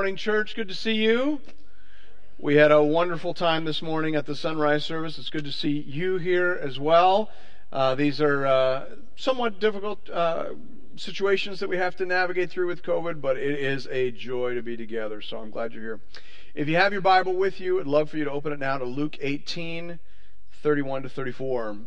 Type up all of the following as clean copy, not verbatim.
morning, church. Good to see you. We had a wonderful time this morning at the sunrise service. It's good to see you here as well. These are somewhat difficult situations that we have to navigate through with COVID, but it is a joy to be together, so I'm glad you're here. If you have your Bible with you, I'd love for you to open it now to Luke 18, 31 to 34.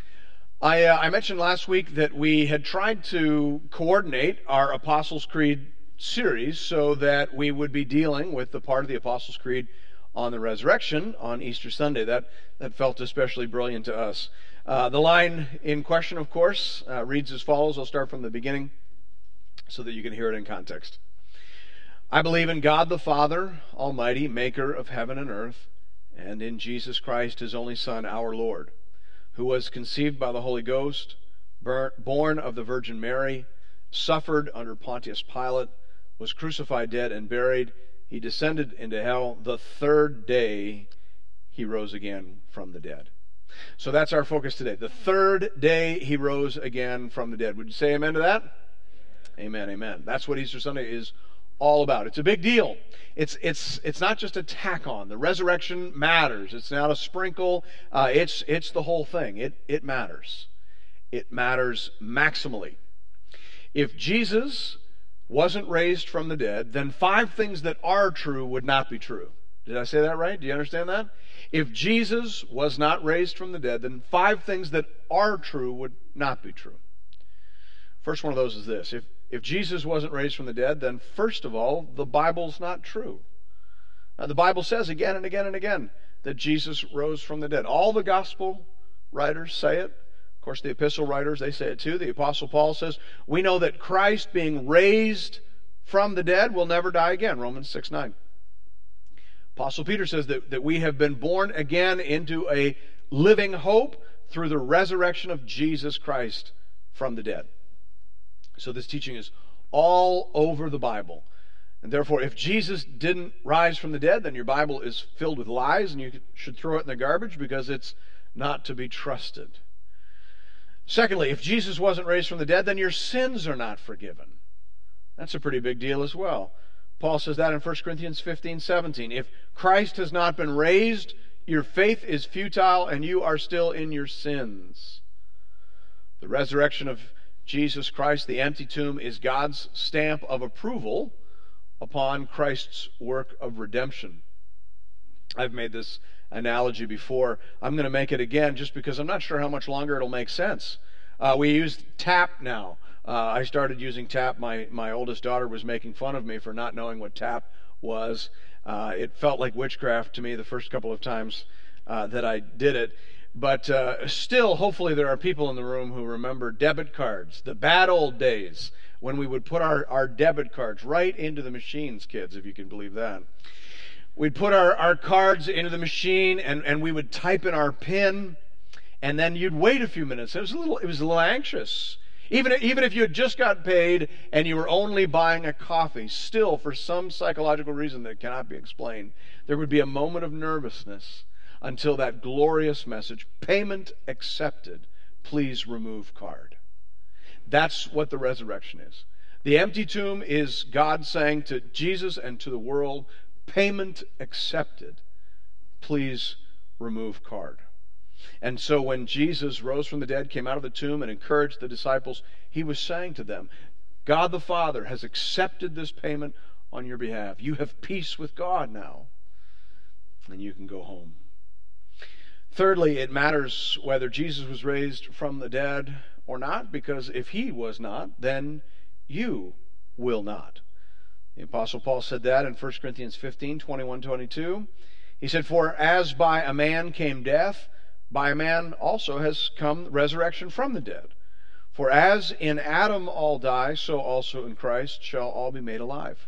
I mentioned last week that we had tried to coordinate our Apostles' Creed series so that we would be dealing with the part of the Apostles' Creed on the resurrection on Easter Sunday. That felt especially brilliant to us. The line in question, of course, reads as follows. I'll start from the beginning so that you can hear it in context. I believe in God the Father, Almighty, maker of heaven and earth, and in Jesus Christ, his only Son, our Lord, who was conceived by the Holy Ghost, born of the Virgin Mary, suffered under Pontius Pilate, was crucified, dead, and buried. He descended into hell. The third day, he rose again from the dead. So that's our focus today. The third day, he rose again from the dead. Would you say amen to that? Amen, amen. That's what Easter Sunday is all about. It's a big deal. It's not just a tack on. The resurrection matters. It's not a sprinkle. It's the whole thing. It matters. It matters maximally. If Jesus wasn't raised from the dead, then 5 things that are true would not be true. Did I say that right? Do you understand that? If Jesus was not raised from the dead, then 5 things that are true would not be true. First one of those is this. If Jesus wasn't raised from the dead, then first of all, the Bible's not true. The Bible says again and again and again that Jesus rose from the dead. All the gospel writers say it. Of course, the epistle writers, they say it too. The Apostle Paul says, we know that Christ being raised from the dead will never die again. Romans 6:9. Apostle Peter says that we have been born again into a living hope through the resurrection of Jesus Christ from the dead. So this teaching is all over the Bible. And therefore, if Jesus didn't rise from the dead, then your Bible is filled with lies and you should throw it in the garbage because it's not to be trusted. Secondly, if Jesus wasn't raised from the dead, then your sins are not forgiven. That's a pretty big deal as well. Paul says that in 1 Corinthians 15:17. If Christ has not been raised, your faith is futile and you are still in your sins. The resurrection of Jesus Christ, the empty tomb, is God's stamp of approval upon Christ's work of redemption. I've made this analogy before. I'm going to make it again just because I'm not sure how much longer it'll make sense. We use tap now. I started using tap. My oldest daughter was making fun of me for not knowing what tap was. It felt like witchcraft to me the first couple of times that I did it. But still, hopefully there are people in the room who remember debit cards, the bad old days when we would put our debit cards right into the machines, kids, if you can believe that. We'd put our cards into the machine and we would type in our PIN, and then you'd wait a few minutes. It was a little anxious. Even if you had just got paid and you were only buying a coffee, still, for some psychological reason that cannot be explained, there would be a moment of nervousness until that glorious message, payment accepted, please remove card. That's what the resurrection is. The empty tomb is God saying to Jesus and to the world, payment accepted, please remove card. And so when Jesus rose from the dead, came out of the tomb and encouraged the disciples, he was saying to them, God the Father has accepted this payment on your behalf. You have peace with God now, and you can go home. Thirdly, it matters whether Jesus was raised from the dead or not, because if he was not, then you will not. The Apostle Paul said that in 1 Corinthians 15, 21, 22. He said, for as by a man came death, by a man also has come resurrection from the dead. For as in Adam all die, so also in Christ shall all be made alive.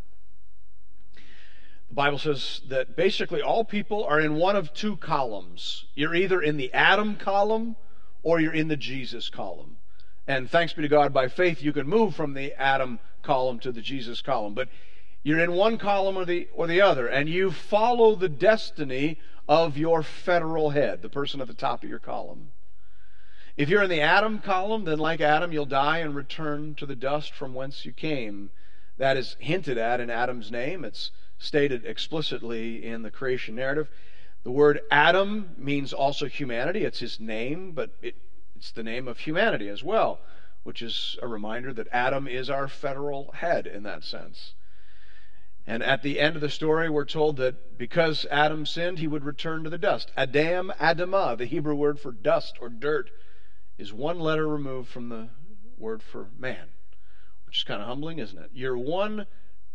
The Bible says that basically all people are in one of 2 columns. You're either in the Adam column or you're in the Jesus column. And thanks be to God, by faith you can move from the Adam column to the Jesus column. But you're in one column or the other, and you follow the destiny of your federal head, the person at the top of your column. If you're in the Adam column, then like Adam, you'll die and return to the dust from whence you came. That is hinted at in Adam's name. It's stated explicitly in the creation narrative. The word Adam means also humanity. It's his name, but it's the name of humanity as well, which is a reminder that Adam is our federal head in that sense. And at the end of the story, we're told that because Adam sinned, he would return to the dust. Adam, Adamah, the Hebrew word for dust or dirt, is one letter removed from the word for man, which is kind of humbling, isn't it? You're one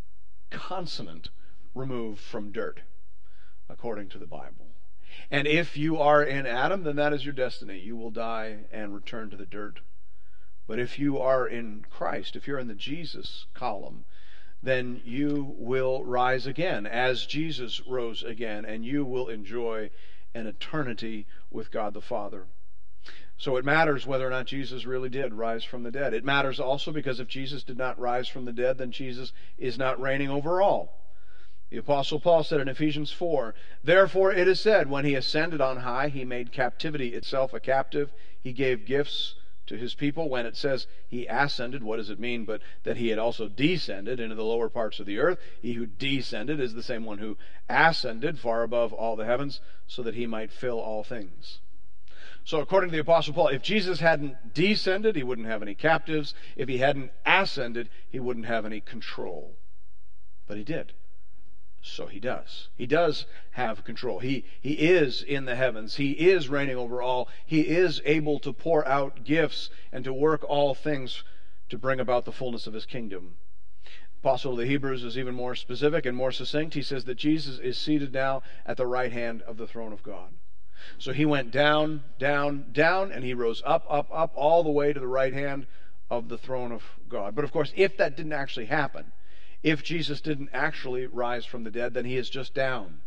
consonant removed from dirt, according to the Bible. And if you are in Adam, then that is your destiny. You will die and return to the dirt. But if you are in Christ, if you're in the Jesus column, then you will rise again as Jesus rose again, and you will enjoy an eternity with God the Father. So it matters whether or not Jesus really did rise from the dead. It matters also because if Jesus did not rise from the dead, then Jesus is not reigning over all. The Apostle Paul said in Ephesians 4, "Therefore it is said, when he ascended on high, he made captivity itself a captive. He gave gifts to his people." When it says he ascended, what does it mean? But that he had also descended into the lower parts of the earth. He who descended is the same one who ascended far above all the heavens, so that he might fill all things. So according to the Apostle Paul, if Jesus hadn't descended, he wouldn't have any captives. If he hadn't ascended, he wouldn't have any control. But he did. So he does. He does have control. He is in the heavens. He is reigning over all. He is able to pour out gifts and to work all things to bring about the fullness of his kingdom. Apostle of the Hebrews is even more specific and more succinct. He says that Jesus is seated now at the right hand of the throne of God. So he went down, down, down, and he rose up, up, up, all the way to the right hand of the throne of God. But of course, if that didn't actually happen, if Jesus didn't actually rise from the dead, then he is just down.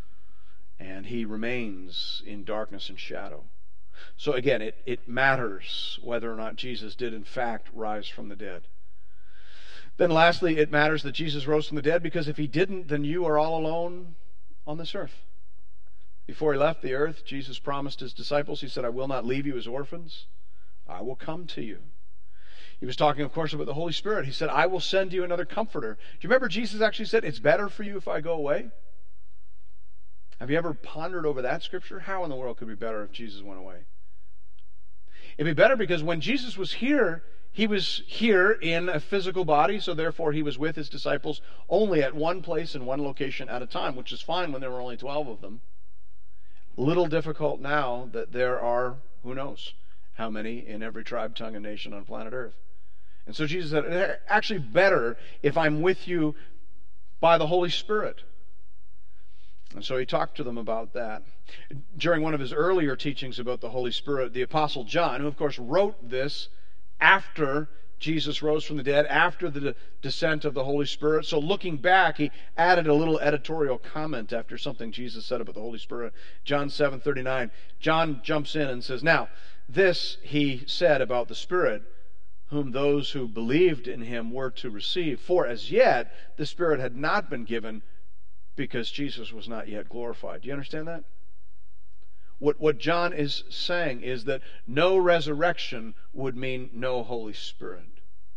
And he remains in darkness and shadow. So again, it matters whether or not Jesus did in fact rise from the dead. Then lastly, it matters that Jesus rose from the dead, because if he didn't, then you are all alone on this earth. Before he left the earth, Jesus promised his disciples, he said, "I will not leave you as orphans. I will come to you." He was talking, of course, about the Holy Spirit. He said, "I will send you another comforter." Do you remember Jesus actually said, "It's better for you if I go away"? Have you ever pondered over that scripture? How in the world could it be better if Jesus went away? It'd be better because when Jesus was here, he was here in a physical body, so therefore he was with his disciples only at one place and one location at a time, which is fine when there were only 12 of them. Little difficult now that there are, who knows, how many in every tribe, tongue, and nation on planet Earth. And so Jesus said, "It's actually better if I'm with you by the Holy Spirit." And so he talked to them about that. During one of his earlier teachings about the Holy Spirit, the Apostle John, who of course wrote this after Jesus rose from the dead, after the descent of the Holy Spirit. So looking back, he added a little editorial comment after something Jesus said about the Holy Spirit. John 7:39, John jumps in and says, "Now, this he said about the Spirit, whom those who believed in him were to receive. For as yet the Spirit had not been given, because Jesus was not yet glorified." Do you understand that? What John is saying is that no resurrection would mean no Holy Spirit.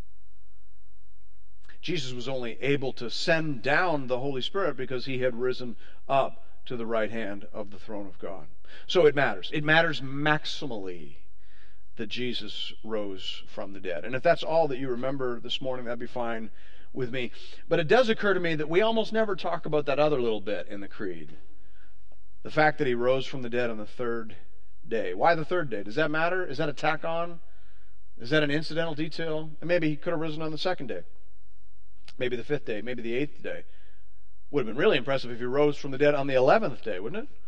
Jesus was only able to send down the Holy Spirit because he had risen up to the right hand of the throne of God. So it matters. It matters maximally that Jesus rose from the dead. And if that's all that you remember this morning, that'd be fine with me. But it does occur to me that we almost never talk about that other little bit in the Creed. The fact that he rose from the dead on the third day. Why the third day? Does that matter? Is that a tack on? Is that an incidental detail? And maybe he could have risen on the second day. Maybe the fifth day. Maybe the eighth day. Would have been really impressive if he rose from the dead on the 11th day, wouldn't it?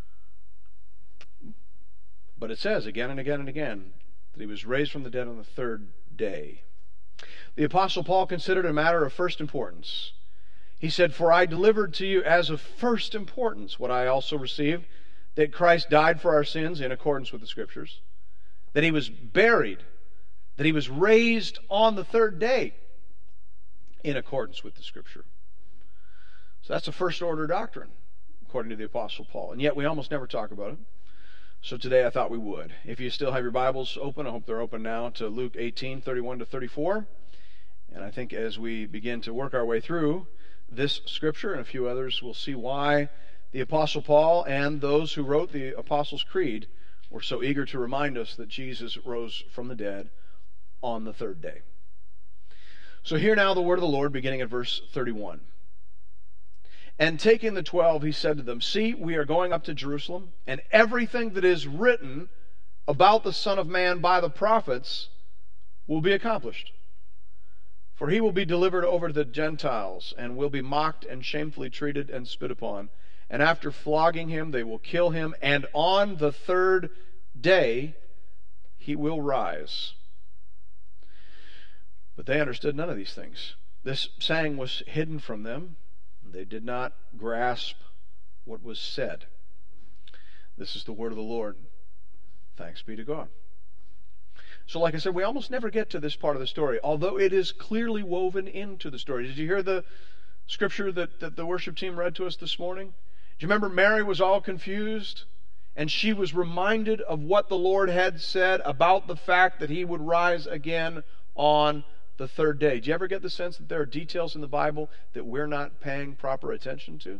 But it says again and again and again that he was raised from the dead on the third day. The Apostle Paul considered it a matter of first importance. He said, "For I delivered to you as of first importance what I also received, that Christ died for our sins in accordance with the Scriptures, that he was buried, that he was raised on the third day in accordance with the Scripture." So that's a first order doctrine, according to the Apostle Paul. And yet we almost never talk about it. So today I thought we would. If you still have your Bibles open, I hope they're open now, to Luke 18:31 to 34. And I think as we begin to work our way through this scripture and a few others, we'll see why the Apostle Paul and those who wrote the Apostles' Creed were so eager to remind us that Jesus rose from the dead on the third day. So hear now the word of the Lord, beginning at verse 31. And taking the 12, he said to them, "See, we are going up to Jerusalem, and everything that is written about the Son of Man by the prophets will be accomplished. For he will be delivered over to the Gentiles, and will be mocked and shamefully treated and spit upon. And after flogging him, they will kill him, and on the third day he will rise." But they understood none of these things. This saying was hidden from them. They did not grasp what was said. This is the word of the Lord. Thanks be to God. So like I said, we almost never get to this part of the story, although it is clearly woven into the story. Did you hear the scripture that the worship team read to us this morning? Do you remember Mary was all confused? And she was reminded of what the Lord had said about the fact that he would rise again on the third day. Do you ever get the sense that there are details in the Bible that we're not paying proper attention to?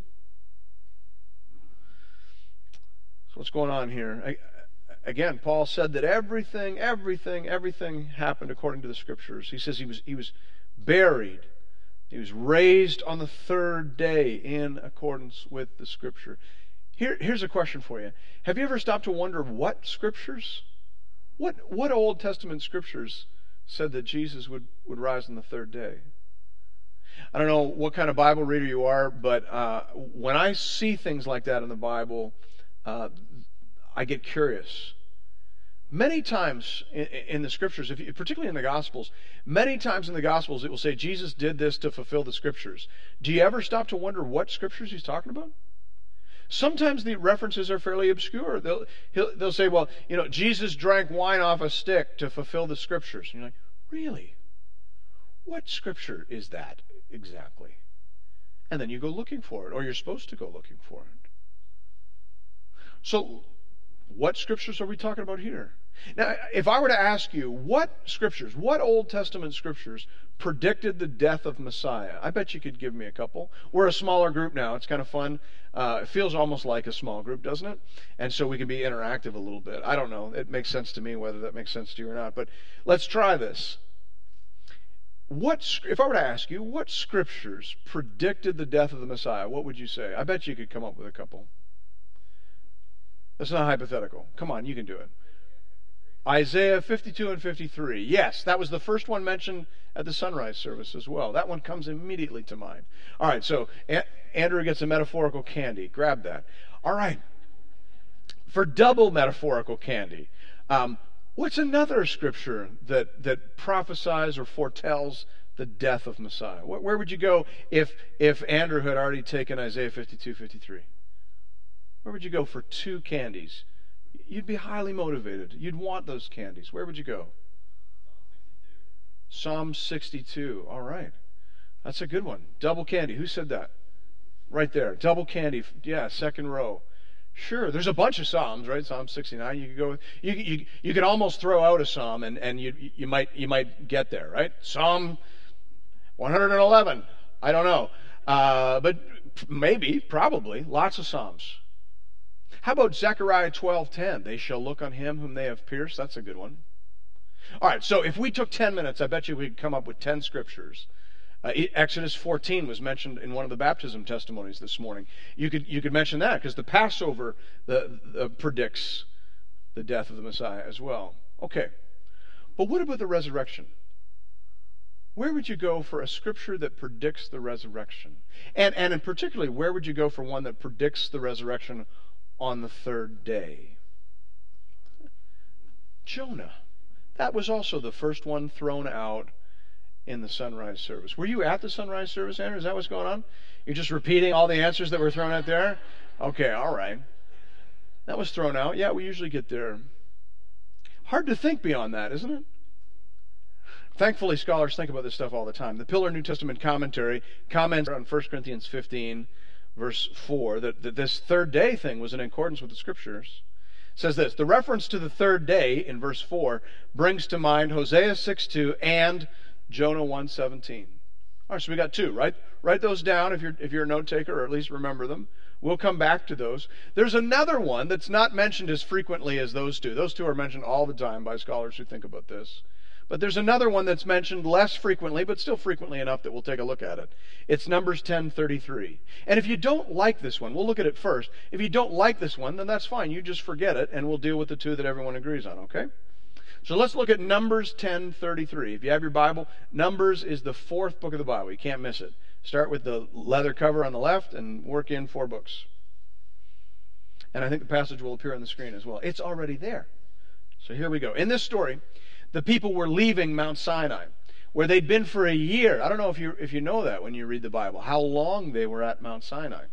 So what's going on here? Again, Paul said that everything happened according to the Scriptures. He says he was buried. He was raised on the third day in accordance with the Scripture. Here's a question for you. Have you ever stopped to wonder what Scriptures? What Old Testament Scriptures said that Jesus would rise on the third day? I don't know what kind of Bible reader you are, but when I see things like that in the Bible, I get curious. Many times in the Scriptures, particularly in the Gospels, many times in the Gospels it will say Jesus did this to fulfill the Scriptures. Do you ever stop to wonder what Scriptures he's talking about? Sometimes the references are fairly obscure. They'll say, well, Jesus drank wine off a stick to fulfill the Scriptures. And you're like, really? What Scripture is that exactly? And then you go looking for it, or you're supposed to go looking for it. So, what Scriptures are we talking about here? Now, if I were to ask you, what Scriptures, what Old Testament Scriptures predicted the death of Messiah? I bet you could give me a couple. We're a smaller group now. It's kind of fun. It feels almost like a small group, doesn't it? And so we can be interactive a little bit. I don't know. It makes sense to me whether that makes sense to you or not. But let's try this. If I were to ask you, what Scriptures predicted the death of the Messiah, what would you say? I bet you could come up with a couple. That's not hypothetical. Come on, you can do it. Isaiah 52 and 53. Yes, that was the first one mentioned at the sunrise service as well. That one comes immediately to mind. All right, so Andrew gets a metaphorical candy. Grab that. All right. For double metaphorical candy, what's another Scripture that prophesies or foretells the death of Messiah? Where would you go if Andrew had already taken Isaiah 52, 53? Where would you go for two candies? You'd be highly motivated. You'd want those candies. Where would you go? Psalm 62. All right. That's a good one. Double candy. Who said that? Right there. Double candy. Yeah, second row. Sure. There's a bunch of Psalms, right? Psalm 69. You could go. You could almost throw out a Psalm, and you might get there, right? Psalm 111. I don't know, but maybe, probably, lots of Psalms. How about Zechariah 12:10? They shall look on him whom they have pierced. That's a good one. All right, so if we took 10 minutes, I bet you we could come up with 10 Scriptures. Exodus 14 was mentioned in one of the baptism testimonies this morning. You could mention that because the Passover predicts the death of the Messiah as well. Okay, but what about the resurrection? Where would you go for a Scripture that predicts the resurrection? And in particularly, where would you go for one that predicts the resurrection on the third day? Jonah. That was also the first one thrown out in the sunrise service. Were you at the sunrise service, Andrew? Is that what's going on? You're just repeating all the answers that were thrown out there? Okay, all right. That was thrown out. Yeah, we usually get there. Hard to think beyond that, isn't it? Thankfully, scholars think about this stuff all the time. The Pillar New Testament Commentary comments on 1 Corinthians 15, verse 4, that this third day thing was in accordance with the Scriptures. It says this: the reference to the third day in verse 4 brings to mind Hosea 6:2 and Jonah 1:17. All right, so we got two. Write those down if you're a note taker, or at least remember them. We'll come back to those. There's another one that's not mentioned as frequently as those two. Those two are mentioned all the time by scholars who think about this. But there's another one that's mentioned less frequently, but still frequently enough that we'll take a look at it. It's Numbers 10:33. And if you don't like this one, we'll look at it first. If you don't like this one, then that's fine. You just forget it, and we'll deal with the two that everyone agrees on, okay? So let's look at Numbers 10:33. If you have your Bible, Numbers is the fourth book of the Bible. You can't miss it. Start with the leather cover on the left and work in 4 books. And I think the passage will appear on the screen as well. It's already there. So here we go. In this story, the people were leaving Mount Sinai, where they'd been for a year. I don't know if you know that when you read the Bible, how long they were at Mount Sinai.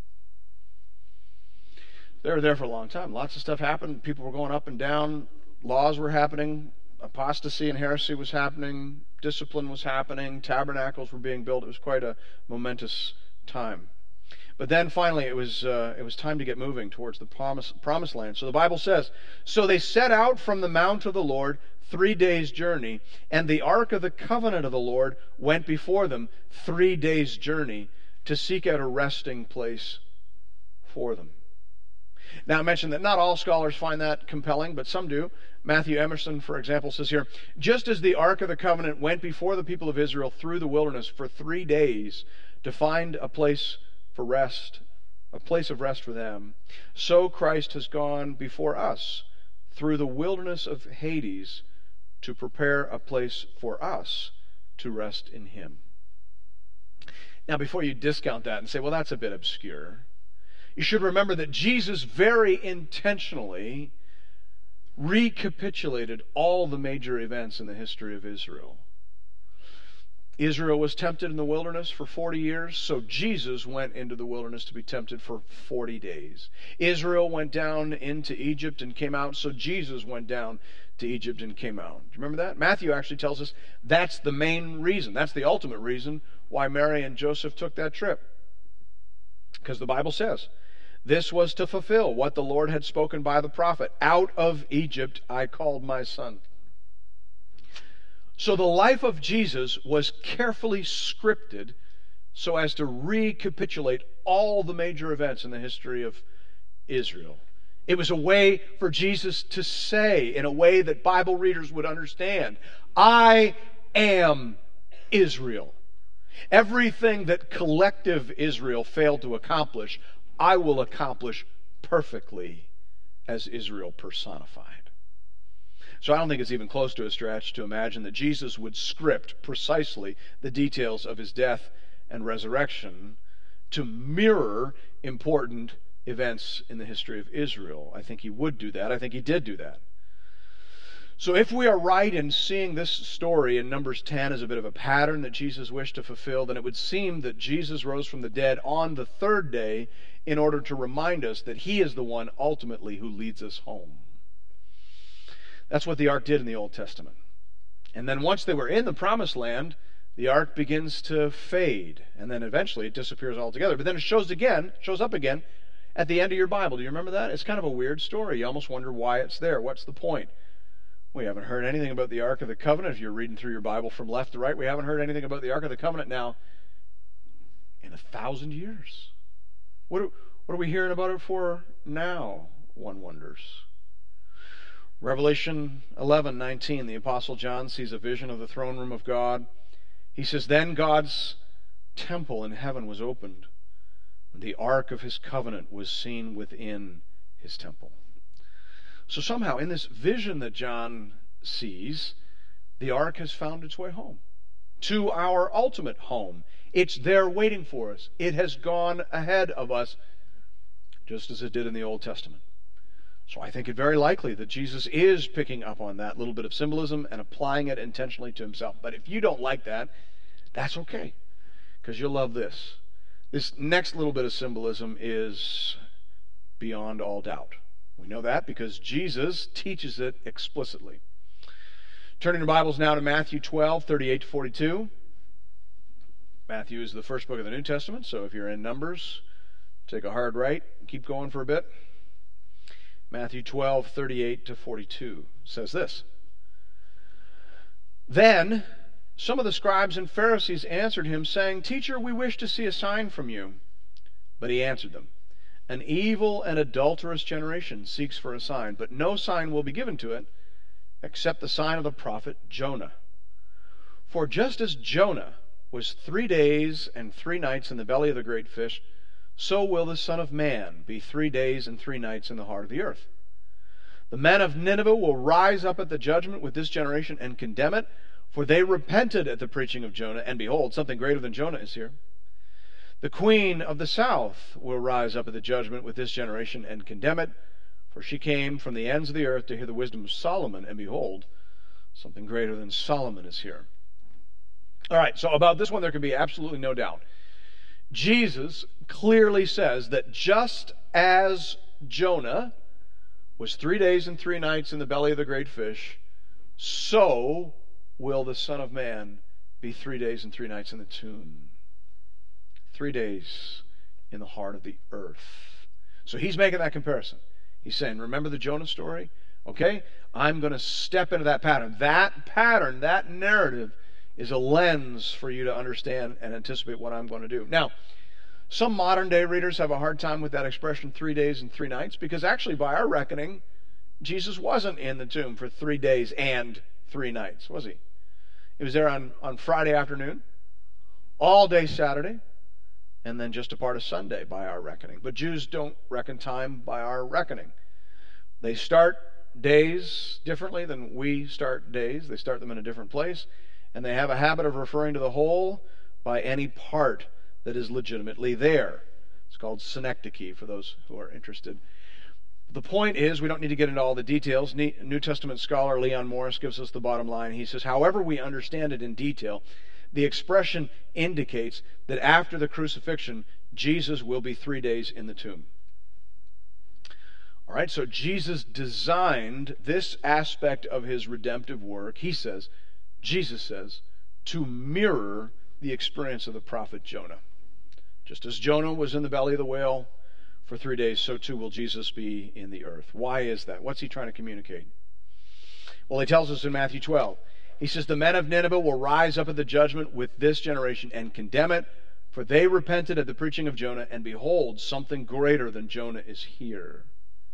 They were there for a long time. Lots of stuff happened. People were going up and down. Laws were happening. Apostasy and heresy was happening. Discipline was happening. Tabernacles were being built. It was quite a momentous time. But then finally it was time to get moving towards the promised land. So the Bible says, so they set out from the mount of the Lord 3 days' journey, and the ark of the covenant of the Lord went before them 3 days' journey to seek out a resting place for them. Now, I mentioned that not all scholars find that compelling, but some do. Matthew Emerson, for example, says here, just as the Ark of the Covenant went before the people of Israel through the wilderness for 3 days to find a place for rest, a place of rest for them, so Christ has gone before us through the wilderness of Hades to prepare a place for us to rest in Him. Now, before you discount that and say, well, that's a bit obscure, you should remember that Jesus very intentionally recapitulated all the major events in the history of Israel. Israel was tempted in the wilderness for 40 years, so Jesus went into the wilderness to be tempted for 40 days. Israel went down into Egypt and came out, so Jesus went down to Egypt and came out. Do you remember that? Matthew actually tells us that's the main reason, that's the ultimate reason why Mary and Joseph took that trip. Because the Bible says, this was to fulfill what the Lord had spoken by the prophet. Out of Egypt I called my son. So the life of Jesus was carefully scripted so as to recapitulate all the major events in the history of Israel. It was a way for Jesus to say, in a way that Bible readers would understand, I am Israel. Everything that collective Israel failed to accomplish, I will accomplish perfectly as Israel personified. So I don't think it's even close to a stretch to imagine that Jesus would script precisely the details of his death and resurrection to mirror important events in the history of Israel. I think he would do that. I think he did do that. So if we are right in seeing this story in Numbers 10 as a bit of a pattern that Jesus wished to fulfill, then it would seem that Jesus rose from the dead on the 3rd day in order to remind us that he is the one ultimately who leads us home. That's what the ark did in the Old Testament. And then once they were in the promised land, the ark begins to fade, and then eventually it disappears altogether. But then it shows up again at the end of your Bible. Do you remember that? It's kind of a weird story. You almost wonder why it's there. What's the point? We haven't heard anything about the Ark of the Covenant. If you're reading through your Bible from left to right, we haven't heard anything about the Ark of the Covenant now in 1,000 years. What are we hearing about it for now, one wonders? Revelation 11:19, the Apostle John sees a vision of the throne room of God. He says, then God's temple in heaven was opened, and the Ark of his covenant was seen within his temple. So somehow, in this vision that John sees, the ark has found its way home, to our ultimate home. It's there waiting for us. It has gone ahead of us, just as it did in the Old Testament. So I think it very likely that Jesus is picking up on that little bit of symbolism and applying it intentionally to himself. But if you don't like that, that's okay, because you'll love this. This next little bit of symbolism is beyond all doubt. We know that because Jesus teaches it explicitly. Turning your Bibles now to Matthew 12:38-42. Matthew is the first book of the New Testament, so if you're in Numbers, take a hard right and keep going for a bit. Matthew 12:38-42 says this. Then Some of the scribes and Pharisees answered him, saying, Teacher, we wish to see a sign from you. But he answered them, An evil and adulterous generation seeks for a sign, but no sign will be given to it except the sign of the prophet Jonah. For just as Jonah was 3 days and 3 nights in the belly of the great fish, so will the Son of Man be 3 days and 3 nights in the heart of the earth. The men of Nineveh will rise up at the judgment with this generation and condemn it, for they repented at the preaching of Jonah, and behold, something greater than Jonah is here. The queen of the south will rise up at the judgment with this generation and condemn it, for she came from the ends of the earth to hear the wisdom of Solomon, and behold, something greater than Solomon is here. All right, so about this one there can be absolutely no doubt. Jesus clearly says that just as Jonah was 3 days and 3 nights in the belly of the great fish, so will the Son of Man be 3 days and 3 nights in the tomb. 3 days in the heart of the earth. So he's making that comparison. He's saying, remember the Jonah story? Okay? I'm going to step into that pattern. That pattern, that narrative, is a lens for you to understand and anticipate what I'm going to do. Now, some modern day readers have a hard time with that expression 3 days and 3 nights, because actually by our reckoning, Jesus wasn't in the tomb for 3 days and 3 nights, was he? He was there on Friday afternoon, all day Saturday, and then just a part of Sunday by our reckoning. But Jews don't reckon time by our reckoning. They start days differently than we start days. They start them in a different place, and they have a habit of referring to the whole by any part that is legitimately there. It's called synecdoche for those who are interested. The point is, we don't need to get into all the details. New Testament scholar Leon Morris gives us the bottom line. He says, however we understand it in detail, the expression indicates that after the crucifixion, Jesus will be 3 days in the tomb. All right, so Jesus designed this aspect of his redemptive work, Jesus says, to mirror the experience of the prophet Jonah. Just as Jonah was in the belly of the whale for 3 days, so too will Jesus be in the earth. Why is that? What's he trying to communicate? Well, he tells us in Matthew 12. He says, the men of Nineveh will rise up at the judgment with this generation and condemn it, for they repented at the preaching of Jonah, and behold, something greater than Jonah is here.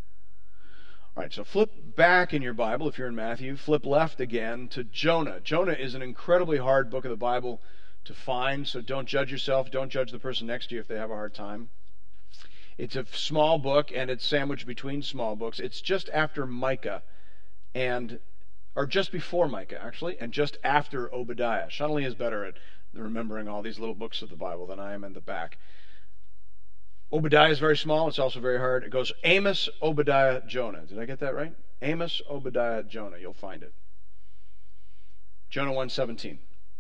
All right, so flip back in your Bible, if you're in Matthew, flip left again to Jonah. Jonah is an incredibly hard book of the Bible to find, so don't judge yourself, don't judge the person next to you if they have a hard time. It's a small book, and it's sandwiched between small books. It's just after Micah, or just before Micah, actually, and just after Obadiah. Shunnelly is better at remembering all these little books of the Bible than I am in the back. Obadiah is very small. It's also very hard. It goes Amos, Obadiah, Jonah. Did I get that right? Amos, Obadiah, Jonah. You'll find it. Jonah 1:17.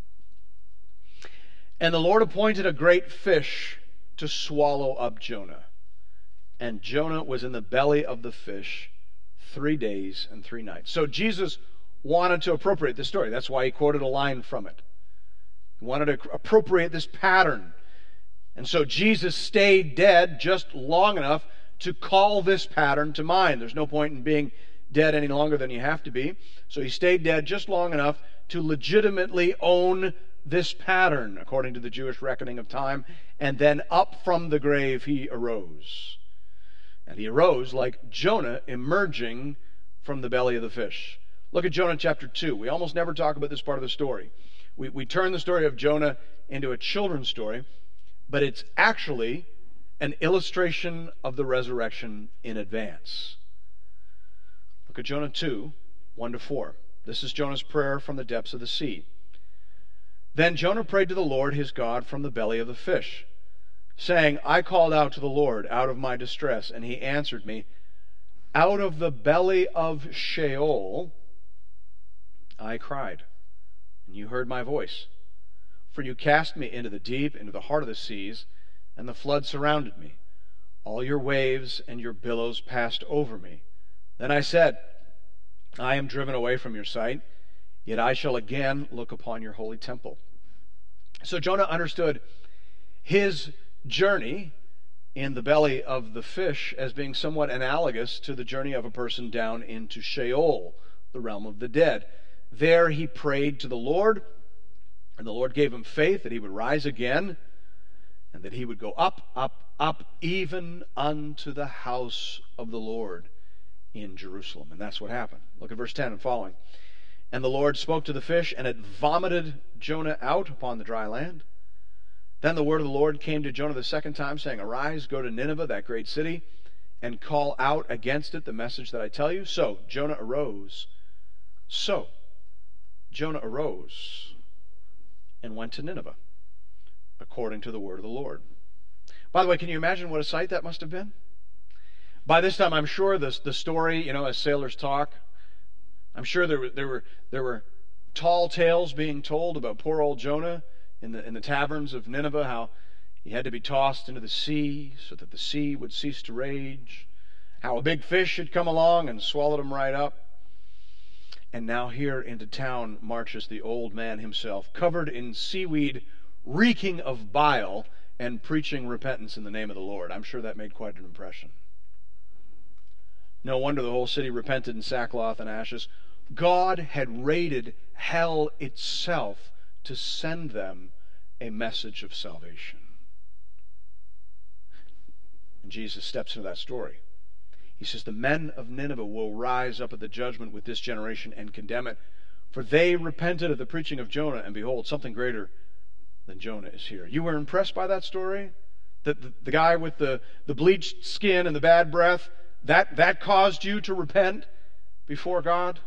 And the Lord appointed a great fish to swallow up Jonah. And Jonah was in the belly of the fish 3 days and 3 nights. So Jesus wanted to appropriate this story. That's why he quoted a line from it. He wanted to appropriate this pattern. And so Jesus stayed dead just long enough to call this pattern to mind. There's no point in being dead any longer than you have to be. So he stayed dead just long enough to legitimately own this pattern, according to the Jewish reckoning of time. And then up from the grave he arose. And he arose like Jonah emerging from the belly of the fish. Look at Jonah chapter 2. We almost never talk about this part of the story. We turn the story of Jonah into a children's story, but it's actually an illustration of the resurrection in advance. Look at Jonah 2, 1-4. This is Jonah's prayer from the depths of the sea. Then Jonah prayed to the Lord his God from the belly of the fish, saying, I called out to the Lord out of my distress, and he answered me. Out of the belly of Sheol I cried, and you heard my voice. For you cast me into the deep, into the heart of the seas, and the flood surrounded me. All your waves and your billows passed over me. Then I said, I am driven away from your sight, yet I shall again look upon your holy temple. So Jonah understood his journey in the belly of the fish as being somewhat analogous to the journey of a person down into Sheol, the realm of the dead. There he prayed to the Lord, And the Lord gave him faith that he would rise again, and that he would go up, up, up, even unto the house of the Lord in Jerusalem. And that's what happened. Look at verse 10 and following. And the Lord spoke to the fish, and it vomited Jonah out upon the dry land. Then the word of the Lord came to Jonah the second time, saying, Arise, go to Nineveh, that great city, and call out against it the message that I tell you. So Jonah arose and went to Nineveh, according to the word of the Lord. By the way, can you imagine what a sight that must have been? By this time, I'm sure the story, as sailors talk, I'm sure there were tall tales being told about poor old Jonah in the taverns of Nineveh, how he had to be tossed into the sea so that the sea would cease to rage, how a big fish had come along and swallowed him right up. And now here into town marches the old man himself, covered in seaweed, reeking of bile, and preaching repentance in the name of the Lord. I'm sure that made quite an impression. No wonder the whole city repented in sackcloth and ashes. God had raided hell itself to send them a message of salvation. And Jesus steps into that story. He says, the men of Nineveh will rise up at the judgment with this generation and condemn it, for they repented of the preaching of Jonah, and behold, something greater than Jonah is here. You were impressed by that story? The guy with the bleached skin and the bad breath, that caused you to repent before God?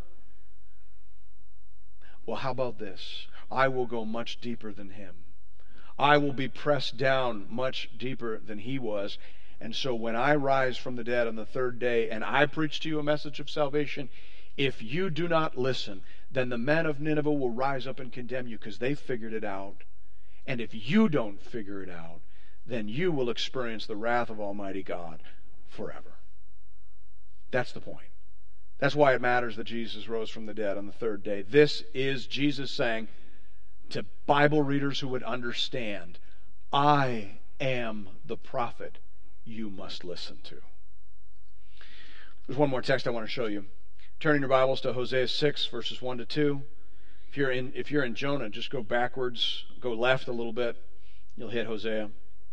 Well, how about this? I will go much deeper than him. I will be pressed down much deeper than he was. And so when I rise from the dead on the third day and I preach to you a message of salvation, if you do not listen, then the men of Nineveh will rise up and condemn you because they figured it out. And if you don't figure it out, then you will experience the wrath of Almighty God forever. That's the point. That's why it matters that Jesus rose from the dead on the third day. This is Jesus saying to Bible readers who would understand, I am the prophet you must listen to. There's one more text I want to show you. Turn in your Bibles to Hosea 6, verses 1 to 2. If you're in Jonah, just go backwards, go left a little bit. You'll hit Hosea.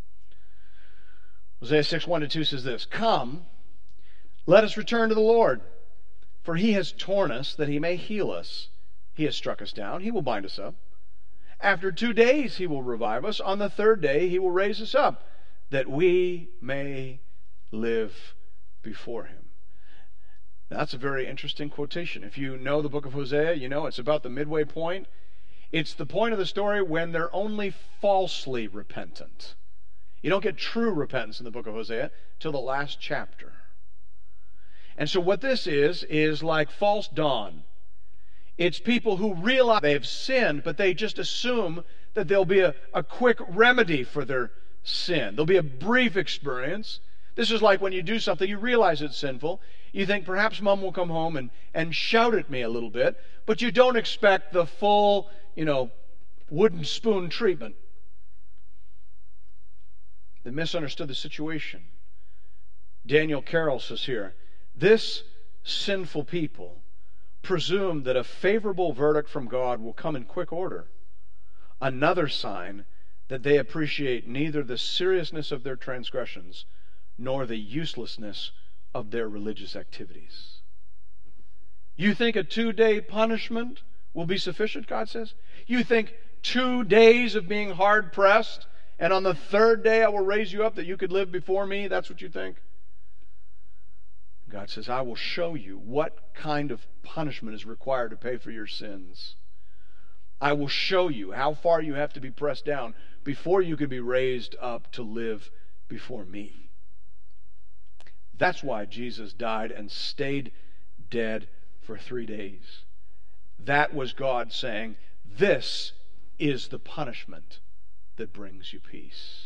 Hosea 6, 1 to 2 says this, Come, let us return to the Lord, for he has torn us that he may heal us. He has struck us down, he will bind us up. After 2 days he will revive us. On the third day he will raise us up, that we may live before him. Now, that's a very interesting quotation. If you know the book of Hosea, you know it's about the midway point. It's the point of the story when they're only falsely repentant. You don't get true repentance in the book of Hosea till the last chapter. And so what this is like false dawn. It's people who realize they've sinned, but they just assume that there'll be a quick remedy for their sin. There'll be a brief experience. This is like when you do something, you realize it's sinful. You think perhaps Mom will come home and shout at me a little bit, but you don't expect the full, wooden spoon treatment. They misunderstood the situation. Daniel Carroll says here, this sinful people presume that a favorable verdict from God will come in quick order. Another sign that they appreciate neither the seriousness of their transgressions nor the uselessness of their religious activities. You think a 2-day punishment will be sufficient, God says? You think 2 days of being hard-pressed, and on the third day I will raise you up that you could live before me? That's what you think? God says, I will show you what kind of punishment is required to pay for your sins. I will show you how far you have to be pressed down before you can be raised up to live before me. That's why Jesus died and stayed dead for 3 days. That was God saying, this is the punishment that brings you peace.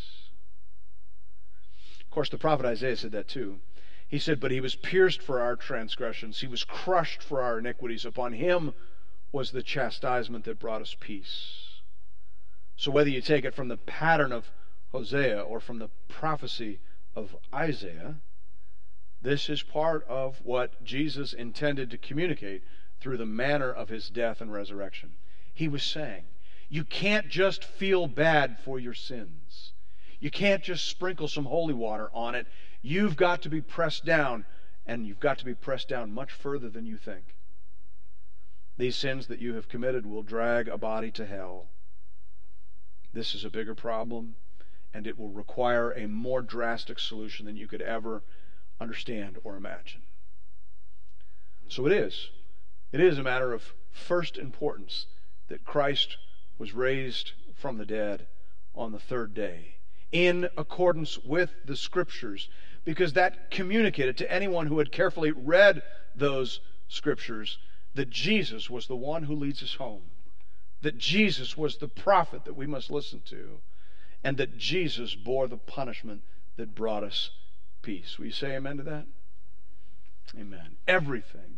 Of course, the prophet Isaiah said that too. He said, but he was pierced for our transgressions. He was crushed for our iniquities. Upon him was the chastisement that brought us peace. So whether you take it from the pattern of Hosea or from the prophecy of Isaiah, this is part of what Jesus intended to communicate through the manner of his death and resurrection. He was saying, You can't just feel bad for your sins. You can't just sprinkle some holy water on it. You've got to be pressed down, and you've got to be pressed down much further than you think. These sins that you have committed will drag a body to hell. This is a bigger problem, and it will require a more drastic solution than you could ever understand or imagine. So it is a matter of first importance that Christ was raised from the dead on the third day, in accordance with the Scriptures, because that communicated to anyone who had carefully read those Scriptures that Jesus was the one who leads us home, that Jesus was the prophet that we must listen to, and that Jesus bore the punishment that brought us peace. Will you say amen to that? Amen. Everything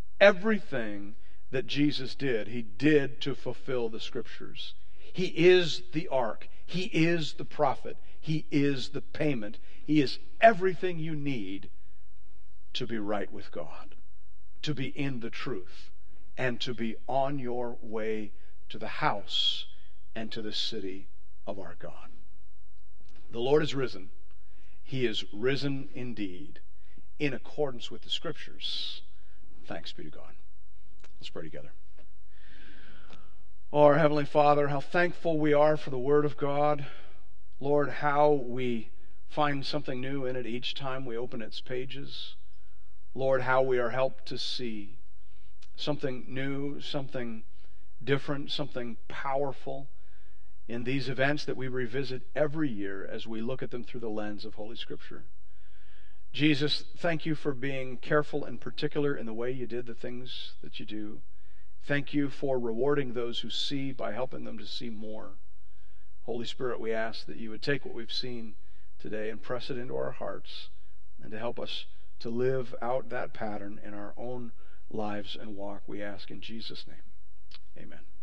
that Jesus did, He did to fulfill the Scriptures. He is the ark. He is the prophet. He is the payment. He is everything you need to be right with God, to be in the truth, and to be on your way to the house and to the city of our God. The Lord is risen. He is risen indeed, in accordance with the Scriptures. Thanks be to God. Let's pray together. Oh, our Heavenly Father, how thankful we are for the Word of God. Lord, how we find something new in it each time we open its pages. Lord, how we are helped to see something new, something different, something powerful in these events that we revisit every year as we look at them through the lens of Holy Scripture. Jesus, thank you for being careful and particular in the way you did the things that you do. Thank you for rewarding those who see by helping them to see more. Holy Spirit, we ask that you would take what we've seen today and press it into our hearts, and to help us to live out that pattern in our own lives and walk, we ask in Jesus' name. Amen.